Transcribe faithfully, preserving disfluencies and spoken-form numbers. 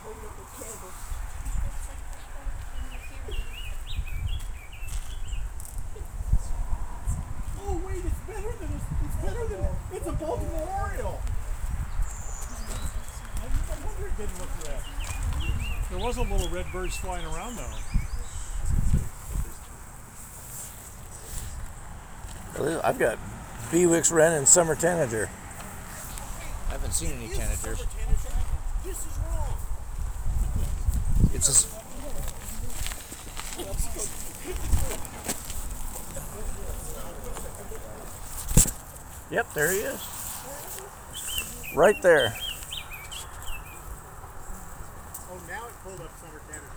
Oh wait, it's better than a, it's better than a, it's a Baltimore Oriole. I wonder it didn't look red. There wasn't little red birds flying around though. Well, I've got Bewick's wren and summer tanager. I haven't seen any tanagers. This is wrong. It's a, yep, there he is. Right there. Oh, now it pulled up summer tanager.